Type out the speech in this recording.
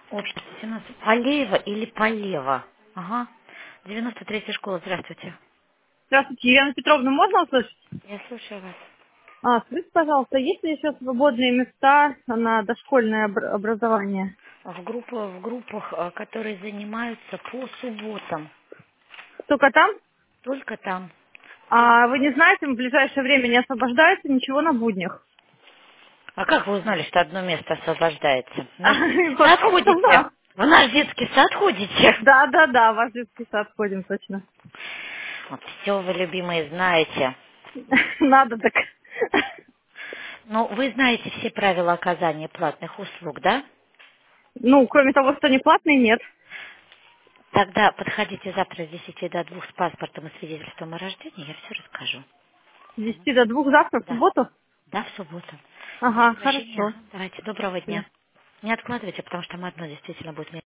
Общество 17. Полеева или Полева? Ага. 93-я школа, здравствуйте. Здравствуйте, Елена Петровна, можно услышать? Я слушаю вас. Скажите, пожалуйста, есть ли еще свободные места на дошкольное образование? В группах, которые занимаются по субботам. Только там? Только там. А вы не знаете, в ближайшее время не освобождается ничего на буднях? А как вы узнали, что одно место освобождается? В наш детский сад Потому что ходите? да. В наш детский сад ходите? Да, в ваш детский сад ходим точно. Вот все вы, любимые, знаете. Надо так. Ну, вы знаете все правила оказания платных услуг, да? Ну, кроме того, что не платный, нет. Тогда подходите завтра с 10 до 2 с паспортом и свидетельством о рождении, я все расскажу. С 10 до 2 завтра в Да. субботу? Да, в субботу. Прошу Ага, прощения. хорошо. Ага. Давайте, доброго дня. Не откладывайте, потому что мы одно действительно будет